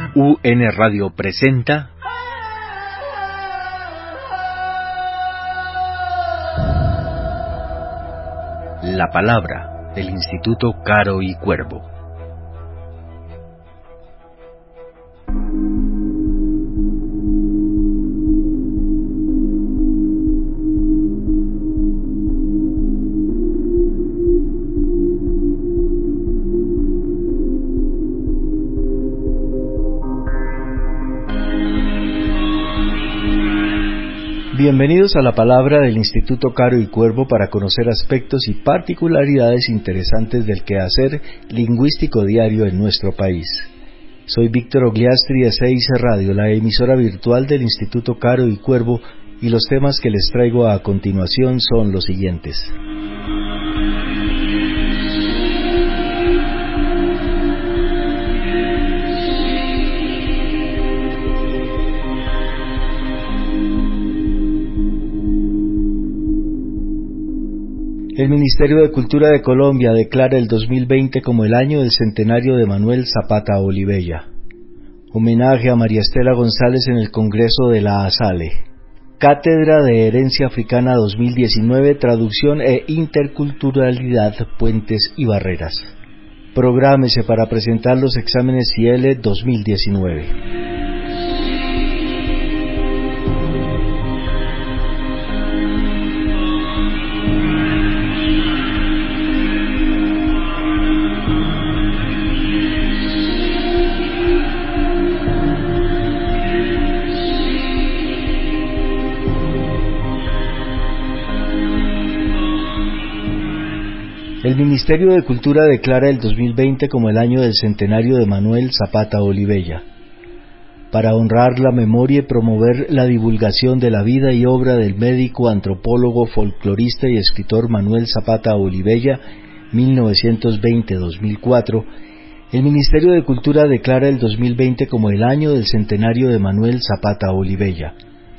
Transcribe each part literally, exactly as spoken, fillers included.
U N Radio presenta La Palabra del Instituto Caro y Cuervo. Bienvenidos a la Palabra del Instituto Caro y Cuervo para conocer aspectos y particularidades interesantes del quehacer lingüístico diario en nuestro país. Soy Víctor Ogliastri de C I C Radio, la emisora virtual del Instituto Caro y Cuervo, y los temas que les traigo a continuación son los siguientes. El Ministerio de Cultura de Colombia declara el dos mil veinte como el año del centenario de Manuel Zapata Olivella. Homenaje a María Estela González en el Congreso de la ASALE. Cátedra de Herencia Africana dos mil diecinueve, Traducción e Interculturalidad, Puentes y Barreras. Prográmese para presentar los exámenes C I E L E dos mil diecinueve. El Ministerio de Cultura declara el dos mil veinte como el año del centenario de Manuel Zapata Olivella. Para honrar la memoria y promover la divulgación de la vida y obra del médico, antropólogo, folclorista y escritor Manuel Zapata Olivella, mil novecientos veinte a dos mil cuatro, el Ministerio de Cultura declara el dos mil veinte como el año del centenario de Manuel Zapata Olivella.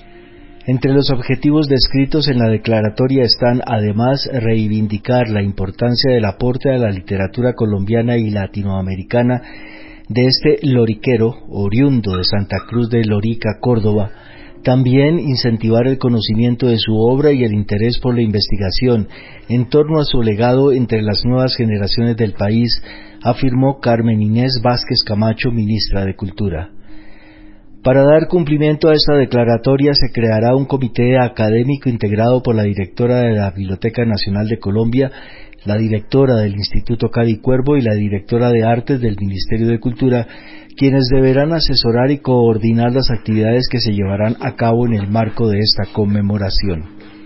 Entre los objetivos descritos en la declaratoria están, además, reivindicar la importancia del aporte a la literatura colombiana y latinoamericana de este loriquero, oriundo de Santa Cruz de Lorica, Córdoba, también incentivar el conocimiento de su obra y el interés por la investigación en torno a su legado entre las nuevas generaciones del país, afirmó Carmen Inés Vázquez Camacho, ministra de Cultura. Para dar cumplimiento a esta declaratoria se creará un comité académico integrado por la directora de la Biblioteca Nacional de Colombia, la directora del Instituto Caro y Cuervo y la directora de Artes del Ministerio de Cultura, quienes deberán asesorar y coordinar las actividades que se llevarán a cabo en el marco de esta conmemoración.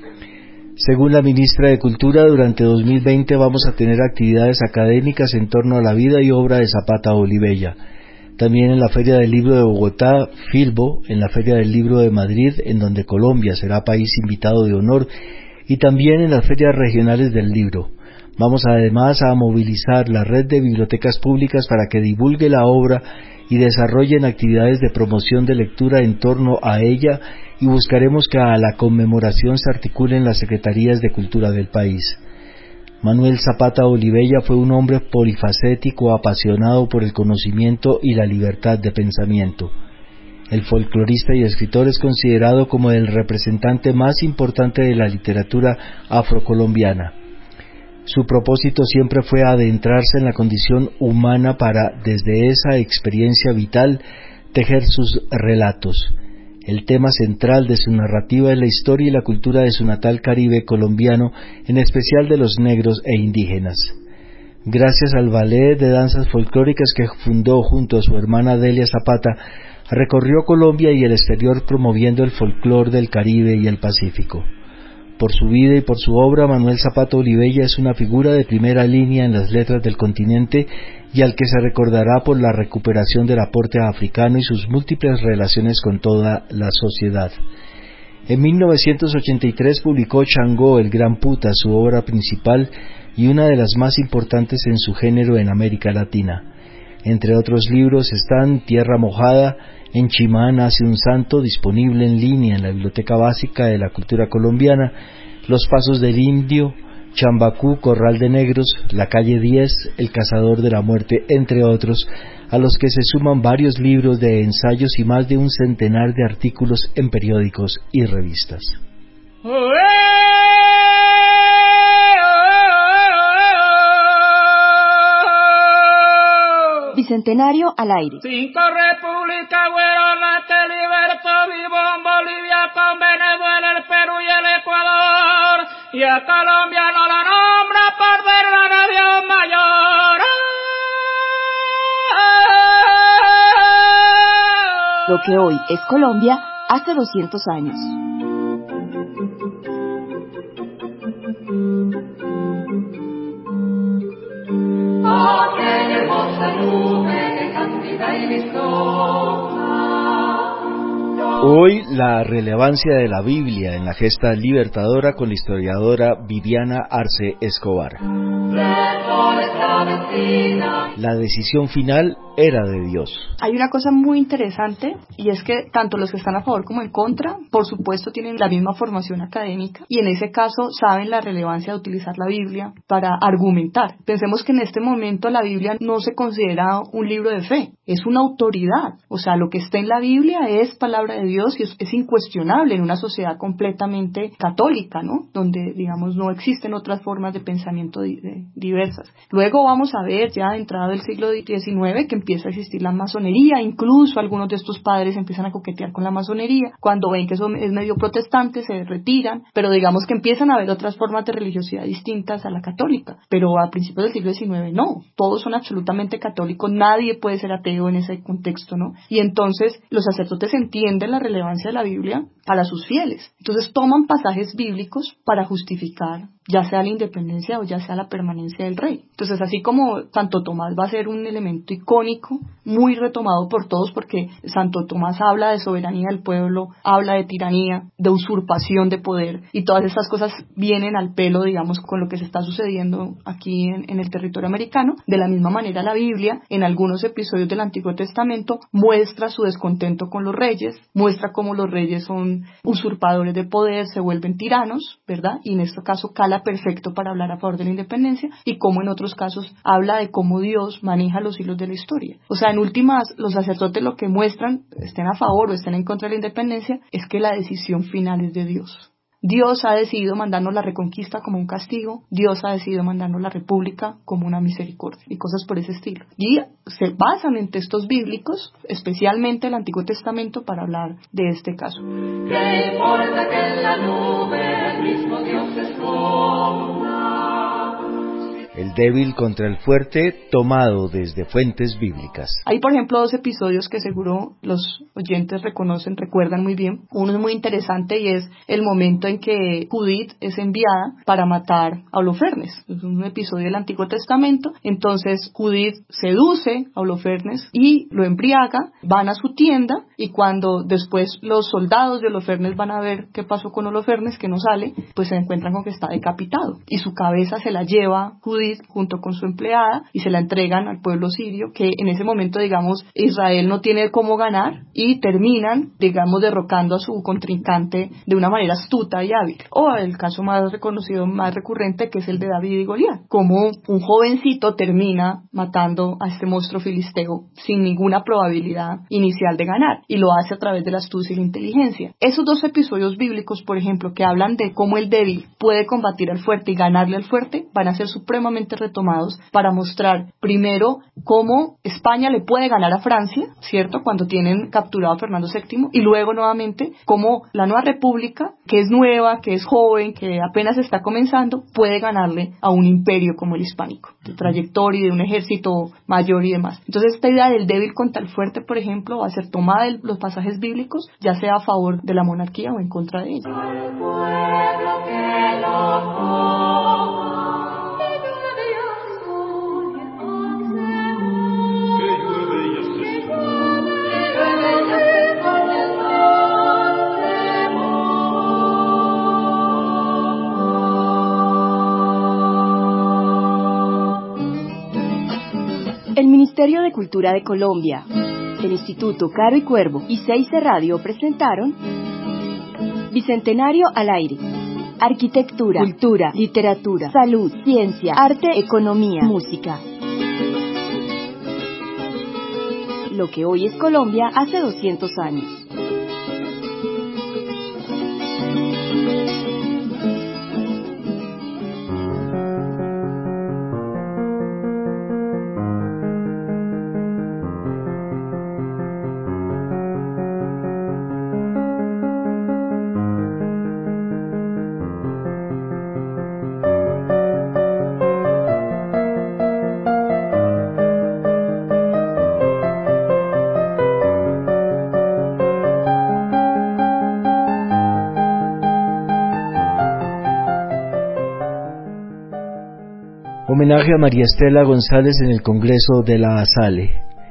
Según la ministra de Cultura, durante dos mil veinte vamos a tener actividades académicas en torno a la vida y obra de Zapata Olivella. También en la Feria del Libro de Bogotá, Filbo, en la Feria del Libro de Madrid, en donde Colombia será país invitado de honor, y también en las ferias regionales del libro. Vamos además a movilizar la red de bibliotecas públicas para que divulgue la obra y desarrollen actividades de promoción de lectura en torno a ella, y buscaremos que a la conmemoración se articulen las secretarías de cultura del país. Manuel Zapata Olivella fue un hombre polifacético, apasionado por el conocimiento y la libertad de pensamiento. El folclorista y escritor es considerado como el representante más importante de la literatura afrocolombiana. Su propósito siempre fue adentrarse en la condición humana para, desde esa experiencia vital, tejer sus relatos. El tema central de su narrativa es la historia y la cultura de su natal Caribe colombiano, en especial de los negros e indígenas. Gracias al ballet de danzas folclóricas que fundó junto a su hermana Delia Zapata, recorrió Colombia y el exterior promoviendo el folclor del Caribe y el Pacífico. Por su vida y por su obra, Manuel Zapata Olivella es una figura de primera línea en las letras del continente y al que se recordará por la recuperación del aporte africano y sus múltiples relaciones con toda la sociedad. En mil novecientos ochenta y tres publicó Changó, el Gran Puta, su obra principal y una de las más importantes en su género en América Latina. Entre otros libros están Tierra Mojada, En Chimá nace un santo, disponible en línea en la Biblioteca Básica de la Cultura Colombiana, Los Pasos del Indio, Chambacú, Corral de Negros, La Calle diez, El Cazador de la Muerte, entre otros, a los que se suman varios libros de ensayos y más de un centenar de artículos en periódicos y revistas. Bicentenario al aire. Cinco repúblicas fueron las que libertó vivo Bolivia con Venezuela, el Perú y el Ecuador, y a Colombia no la nombra por ver la nación mayor. Lo que hoy es Colombia hace doscientos años. Oh, qué hermosa nube que cándida y vistosa. Hoy la relevancia de la Biblia en la gesta libertadora con la historiadora Viviana Arce Escobar. La decisión final era de Dios. Hay una cosa muy interesante y es que tanto los que están a favor como en contra, por supuesto, tienen la misma formación académica y en ese caso saben la relevancia de utilizar la Biblia para argumentar. Pensemos que en este momento la Biblia no se considera un libro de fe, es una autoridad. O sea, lo que está en la Biblia es palabra de Dios y es, es incuestionable en una sociedad completamente católica, ¿no? Donde, digamos, no existen otras formas de pensamiento di- de, diversas. Luego vamos a ver, ya entrado el siglo diecinueve, que empieza a existir la masonería, incluso algunos de estos padres empiezan a coquetear con la masonería, cuando ven que eso es medio protestante se retiran, pero digamos que empiezan a haber otras formas de religiosidad distintas a la católica, pero a principios del siglo diecinueve no, todos son absolutamente católicos, nadie puede ser ateo en ese contexto, ¿no? Y entonces los sacerdotes entienden la relevancia de la Biblia para sus fieles, entonces toman pasajes bíblicos para justificar ya sea la independencia o ya sea la permanencia del rey. Entonces, así como Santo Tomás va a ser un elemento icónico, muy retomado por todos, porque Santo Tomás habla de soberanía del pueblo, habla de tiranía, de usurpación de poder, y todas estas cosas vienen al pelo, digamos, con lo que se está sucediendo aquí en, en el territorio americano. De la misma manera, la Biblia, en algunos episodios del Antiguo Testamento, muestra su descontento con los reyes, muestra cómo los reyes son usurpadores de poder, se vuelven tiranos, ¿verdad? Y en este caso, cala perfecto para hablar a favor de la independencia, y como en otros casos habla de cómo Dios maneja los hilos de la historia. O sea, en últimas, los sacerdotes lo que muestran, estén a favor o estén en contra de la independencia, es que la decisión final es de Dios. Dios ha decidido mandarnos la reconquista como un castigo, Dios ha decidido mandarnos la república como una misericordia, y cosas por ese estilo. Y se basan en textos bíblicos, especialmente el Antiguo Testamento, para hablar de este caso. ¿Qué importa que en la nube el mismo Dios se esconda? El débil contra el fuerte, tomado desde fuentes bíblicas. Hay, por ejemplo, dos episodios que seguro los oyentes reconocen, recuerdan muy bien. Uno es muy interesante y es el momento en que Judith es enviada para matar a Holofernes. Es un episodio del Antiguo Testamento. Entonces Judith seduce a Holofernes y lo embriaga, van a su tienda, y cuando después los soldados de Holofernes van a ver qué pasó con Holofernes, que no sale, pues se encuentran con que está decapitado. Y su cabeza se la lleva Judith junto con su empleada y se la entregan al pueblo sirio, que en ese momento, digamos, Israel no tiene cómo ganar y terminan, digamos, derrocando a su contrincante de una manera astuta y hábil. O el caso más reconocido, más recurrente, que es el de David y Goliat, como un jovencito termina matando a este monstruo filisteo sin ninguna probabilidad inicial de ganar, y lo hace a través de la astucia y la inteligencia. Esos dos episodios bíblicos, por ejemplo, que hablan de cómo el débil puede combatir al fuerte y ganarle al fuerte, van a ser supremamente retomados para mostrar primero cómo España le puede ganar a Francia, ¿cierto?, cuando tienen capturado a Fernando séptimo, y luego nuevamente cómo la nueva república, que es nueva, que es joven, que apenas está comenzando, puede ganarle a un imperio como el hispánico, de trayectoria y de un ejército mayor y demás. Entonces, esta idea del débil contra el fuerte, por ejemplo, va a ser tomada de los pasajes bíblicos, ya sea a favor de la monarquía o en contra de ella. Al pueblo que lo toma. El Ministerio de Cultura de Colombia, el Instituto Caro y Cuervo y Seice Radio presentaron Bicentenario al aire. arquitectura, cultura, literatura, salud, ciencia, arte, economía, música. Lo que hoy es Colombia hace doscientos años. Homenaje a María Estela González en el Congreso de la ASALE.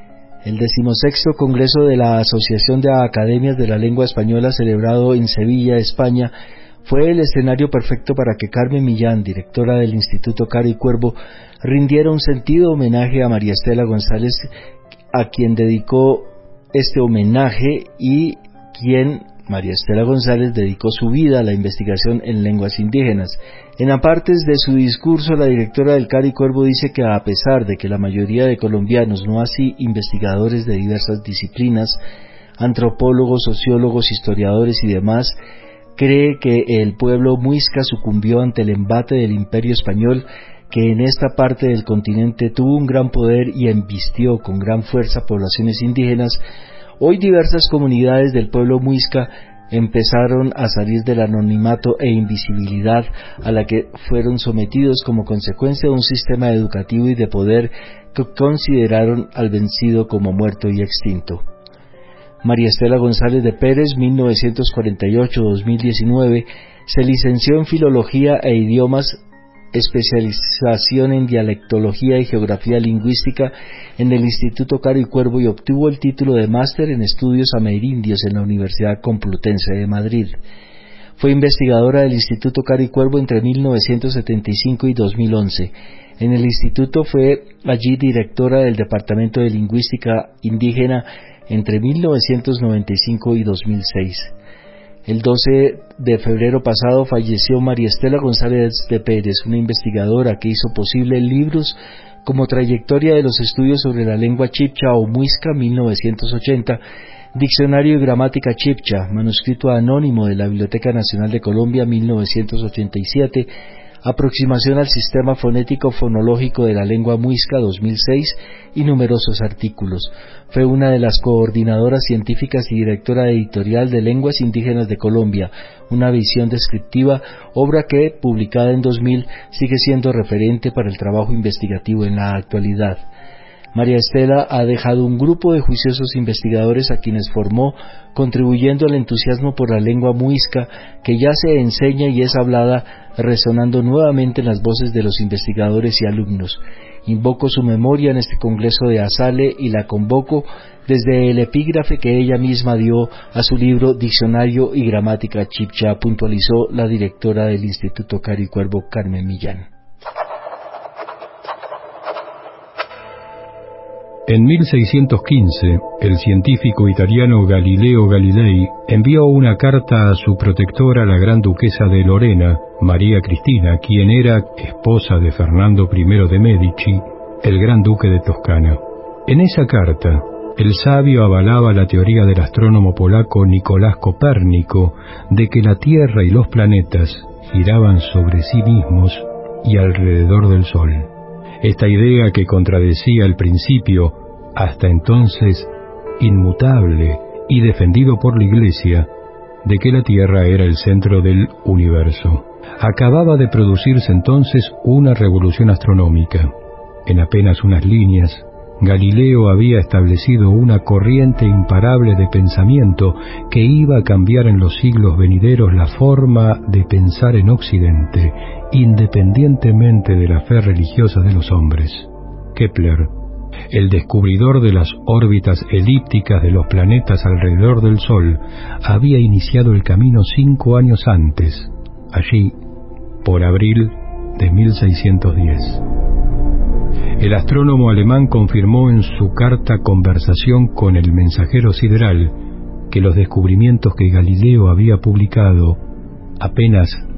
El decimosexto Congreso de la Asociación de Academias de la Lengua Española, celebrado en Sevilla, España, fue el escenario perfecto para que Carmen Millán, directora del Instituto Caro y Cuervo, rindiera un sentido homenaje a María Estela González, a quien dedicó este homenaje y quien, María Estela González, dedicó su vida a la investigación en lenguas indígenas. En apartes de su discurso, la directora del Caro y Cuervo dice que a pesar de que la mayoría de colombianos, no así investigadores de diversas disciplinas, antropólogos, sociólogos, historiadores y demás, cree que el pueblo muisca sucumbió ante el embate del Imperio Español, que en esta parte del continente tuvo un gran poder y embistió con gran fuerza poblaciones indígenas, hoy diversas comunidades del pueblo muisca empezaron a salir del anonimato e invisibilidad a la que fueron sometidos como consecuencia de un sistema educativo y de poder que consideraron al vencido como muerto y extinto. María Estela González de Pérez, mil novecientos cuarenta y ocho a dos mil diecinueve, se licenció en Filología e Idiomas, especialización en Dialectología y Geografía Lingüística en el Instituto Caro y Cuervo, y obtuvo el título de Máster en Estudios Amerindios en la Universidad Complutense de Madrid. Fue investigadora del Instituto Caro y Cuervo entre mil novecientos setenta y cinco y dos mil once. En el instituto fue allí directora del Departamento de Lingüística Indígena entre mil novecientos noventa y cinco y dos mil seis. El doce de febrero pasado falleció María Estela González de Pérez, una investigadora que hizo posible libros como Trayectoria de los Estudios sobre la Lengua Chibcha o Muisca mil novecientos ochenta, Diccionario y Gramática Chibcha, manuscrito anónimo de la Biblioteca Nacional de Colombia mil novecientos ochenta y siete, Aproximación al Sistema Fonético Fonológico de la Lengua Muisca dos mil seis y numerosos artículos. Fue una de las coordinadoras científicas y directora editorial de Lenguas Indígenas de Colombia, una visión descriptiva, obra que, publicada en dos mil, sigue siendo referente para el trabajo investigativo en la actualidad. María Estela ha dejado un grupo de juiciosos investigadores a quienes formó, contribuyendo al entusiasmo por la lengua muisca, que ya se enseña y es hablada, resonando nuevamente en las voces de los investigadores y alumnos. Invoco su memoria en este Congreso de ASALE y la convoco desde el epígrafe que ella misma dio a su libro Diccionario y Gramática Chibcha, puntualizó la directora del Instituto Caro y Cuervo, Carmen Millán. En mil seiscientos quince, el científico italiano Galileo Galilei envió una carta a su protectora, la gran duquesa de Lorena, María Cristina, quien era esposa de Fernando primero de Medici, el gran duque de Toscana. En esa carta, el sabio avalaba la teoría del astrónomo polaco Nicolás Copérnico de que la Tierra y los planetas giraban sobre sí mismos y alrededor del Sol. Esta idea, que contradecía el principio, hasta entonces inmutable y defendido por la Iglesia, de que la Tierra era el centro del universo. Acababa de producirse entonces una revolución astronómica. En apenas unas líneas, Galileo había establecido una corriente imparable de pensamiento que iba a cambiar en los siglos venideros la forma de pensar en Occidente, independientemente de la fe religiosa de los hombres. Kepler, el descubridor de las órbitas elípticas de los planetas alrededor del Sol, había iniciado el camino cinco años antes, allí, por abril de mil seiscientos diez. El astrónomo alemán confirmó en su carta Conversación con el mensajero sideral que los descubrimientos que Galileo había publicado apenas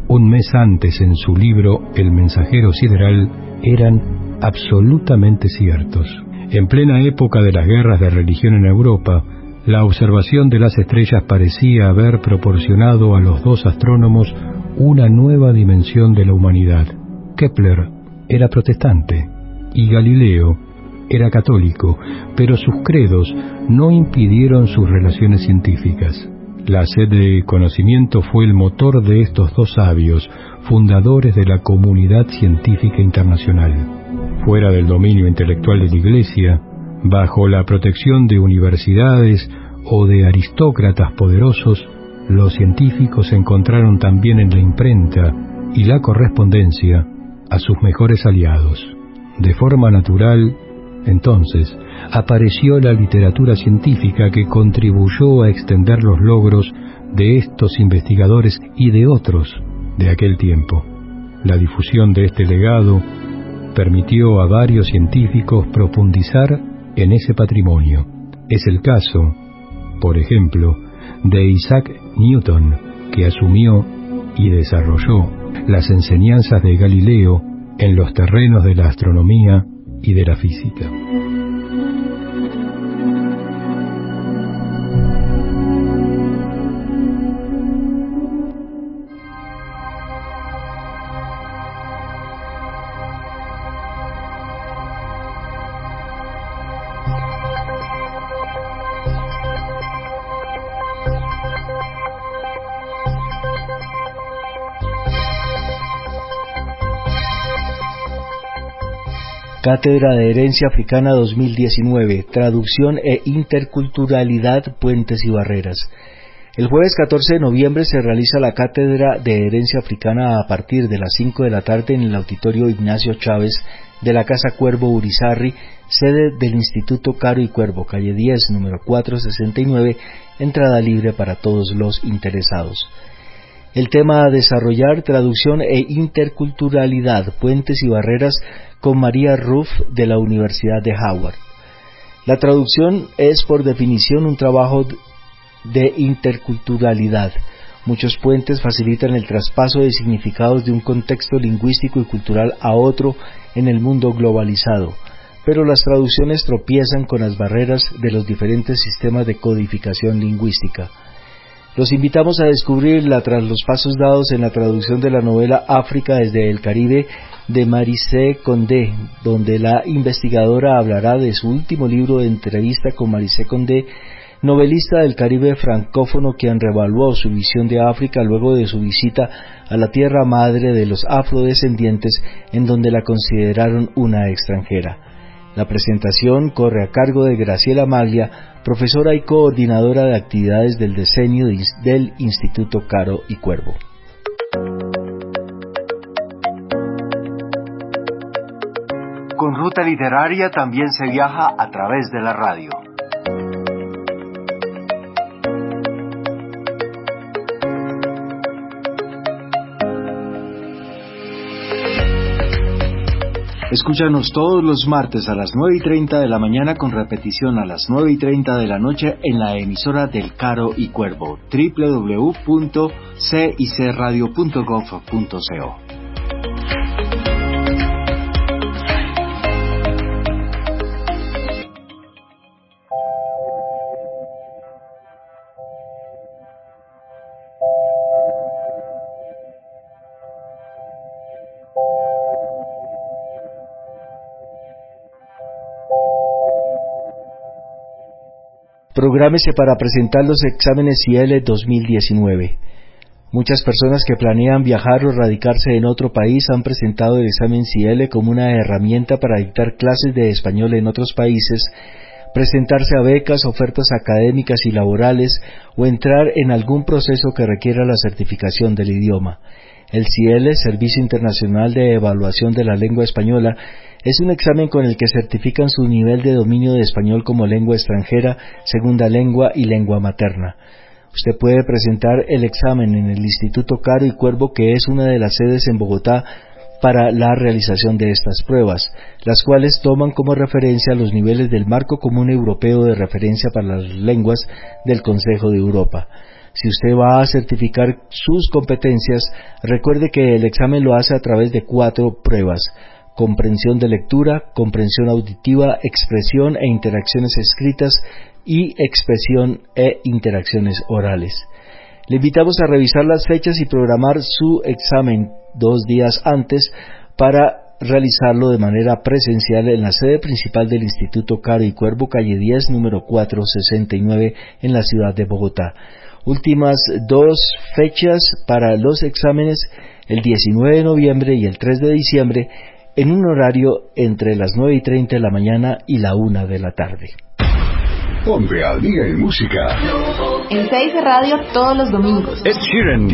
un mes antes en su libro El mensajero sideral eran absolutamente ciertos. En plena época de las guerras de religión en Europa, la observación de las estrellas parecía haber proporcionado a los dos astrónomos una nueva dimensión de la humanidad. Kepler era protestante y Galileo era católico, pero sus credos no impidieron sus relaciones científicas. La sed de conocimiento fue el motor de estos dos sabios, fundadores de la comunidad científica internacional. Fuera del dominio intelectual de la Iglesia, bajo la protección de universidades o de aristócratas poderosos, los científicos encontraron también en la imprenta y la correspondencia a sus mejores aliados. De forma natural, entonces, apareció la literatura científica que contribuyó a extender los logros de estos investigadores y de otros de aquel tiempo. La difusión de este legado permitió a varios científicos profundizar en ese patrimonio. Es el caso, por ejemplo, de Isaac Newton, que asumió y desarrolló las enseñanzas de Galileo en los terrenos de la astronomía y de la física. Cátedra de Herencia Africana dos mil diecinueve, Traducción e Interculturalidad, Puentes y Barreras. El jueves catorce de noviembre se realiza la Cátedra de Herencia Africana a partir de las cinco de la tarde en el Auditorio Ignacio Chávez de la Casa Cuervo Urizarry, sede del Instituto Caro y Cuervo, calle diez, número cuatrocientos sesenta y nueve, entrada libre para todos los interesados. El tema a desarrollar: traducción e interculturalidad, puentes y barreras, con María Ruff de la Universidad de Howard. La traducción es por definición un trabajo de interculturalidad. Muchos puentes facilitan el traspaso de significados de un contexto lingüístico y cultural a otro en el mundo globalizado, pero las traducciones tropiezan con las barreras de los diferentes sistemas de codificación lingüística. Los invitamos a descubrirla tras los pasos dados en la traducción de la novela África desde el Caribe de Maryse Condé, donde la investigadora hablará de su último libro de entrevista con Maryse Condé, novelista del Caribe francófono, quien revaluó su visión de África luego de su visita a la tierra madre de los afrodescendientes, en donde la consideraron una extranjera. La presentación corre a cargo de Graciela Maglia, profesora y coordinadora de actividades del decenio del Instituto Caro y Cuervo. Con Ruta Literaria también se viaja a través de la radio. Escúchanos todos los martes a las nueve y treinta de la mañana con repetición a las nueve y treinta de la noche en la emisora del Caro y Cuervo, doble u doble u doble u punto c i c radio punto gov punto co. Prográmese para presentar los exámenes C I E L dos mil diecinueve. Muchas personas que planean viajar o radicarse en otro país han presentado el examen C I E L como una herramienta para dictar clases de español en otros países, presentarse a becas, ofertas académicas y laborales o entrar en algún proceso que requiera la certificación del idioma. El C I E L, Servicio Internacional de Evaluación de la Lengua Española, es un examen con el que certifican su nivel de dominio de español como lengua extranjera, segunda lengua y lengua materna. Usted puede presentar el examen en el Instituto Caro y Cuervo, que es una de las sedes en Bogotá para la realización de estas pruebas, las cuales toman como referencia los niveles del Marco Común Europeo de Referencia para las Lenguas del Consejo de Europa. Si usted va a certificar sus competencias, recuerde que el examen lo hace a través de cuatro pruebas: comprensión de lectura, comprensión auditiva, expresión e interacciones escritas y expresión e interacciones orales. Le invitamos a revisar las fechas y programar su examen dos días antes para realizarlo de manera presencial en la sede principal del Instituto Caro y Cuervo, calle diez, número cuatrocientos sesenta y nueve, en la ciudad de Bogotá. Últimas dos fechas para los exámenes, el diecinueve de noviembre y el tres de diciembre, en un horario entre las nueve y treinta de la mañana y la una de la tarde. Ponte al día en música. En seis Radio todos los domingos. Ed Sheeran.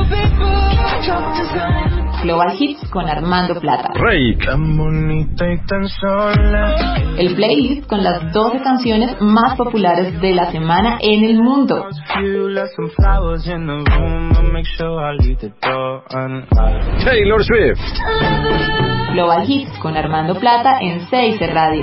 Global Hits con Armando Plata. Rake. Tan bonita y tan sola. El playlist con las doce canciones más populares de la semana en el mundo. Taylor Swift. Global Hits con Armando Plata en seis Radio.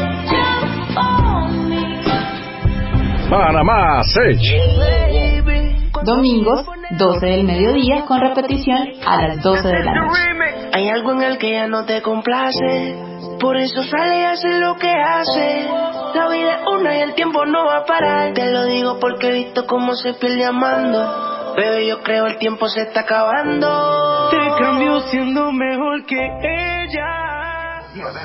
Panamá Sech. Domingos, doce del mediodía, con repetición a las doce de la noche. Hay algo en el que ya no te complace, por eso sale y hace lo que hace. La vida es una y el tiempo no va a parar. Te lo digo porque he visto cómo se pierde amando. Bebé, yo creo el tiempo se está acabando. Te cambió siendo mejor que ella.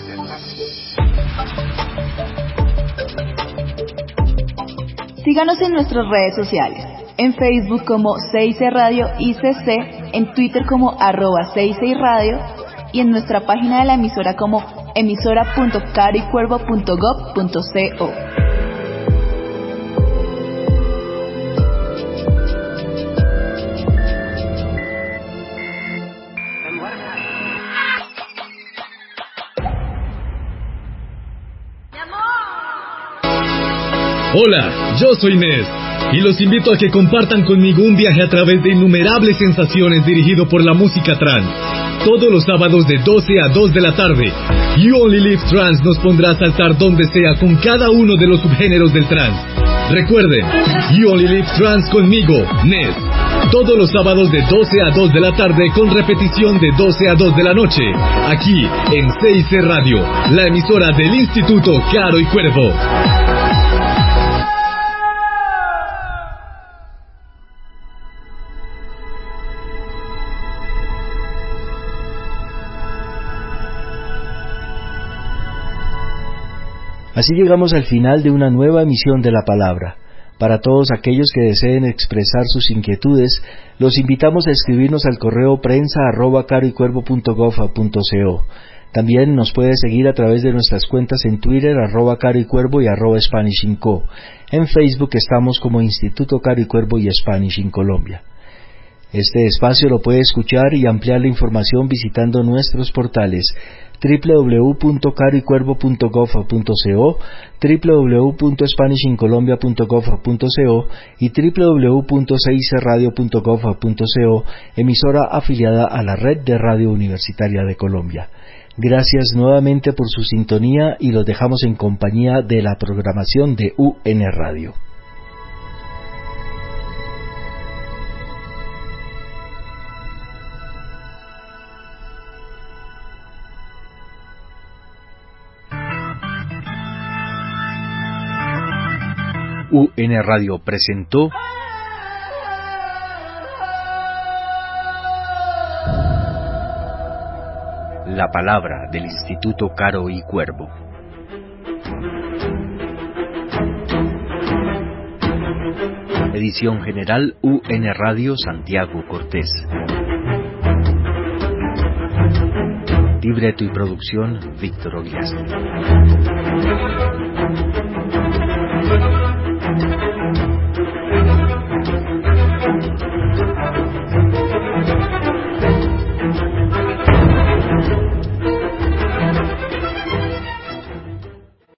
Síganos en nuestras redes sociales. En Facebook como seis C Radio I C C, en Twitter como arroba seis seis Radio y en nuestra página de la emisora como emisora punto caro y cuervo punto gob punto co. Hola, yo soy Nes y los invito a que compartan conmigo un viaje a través de innumerables sensaciones dirigido por la música trance. Todos los sábados de doce a dos de la tarde, You Only Live Trance nos pondrá a saltar donde sea con cada uno de los subgéneros del trance. Recuerden, You Only Live Trance conmigo, Nes. Todos los sábados de doce a dos de la tarde con repetición de doce a dos de la noche, aquí en seis C Radio, la emisora del Instituto Caro y Cuervo. Así llegamos al final de una nueva emisión de La Palabra. Para todos aquellos que deseen expresar sus inquietudes, los invitamos a escribirnos al correo prensa arroba caro y cuervo punto gob punto co. También nos puede seguir a través de nuestras cuentas en Twitter, arroba Caro y Cuervo y arroba Spanish in Co. En Facebook estamos como Instituto Caro y Cuervo y Spanish in Colombia. Este espacio lo puede escuchar y ampliar la información visitando nuestros portales doble u doble u doble u punto caro y cuervo punto gob punto co, doble u doble u doble u punto spanish in colombia punto gob punto co y doble u doble u doble u punto seis c radio punto gob punto co, emisora afiliada a la Red de Radio Universitaria de Colombia. Gracias nuevamente por su sintonía y los dejamos en compañía de la programación de U N Radio. U N Radio presentó La Palabra del Instituto Caro y Cuervo. Edición general U N Radio Santiago Cortés. Libreto y producción Víctor Ogliastri.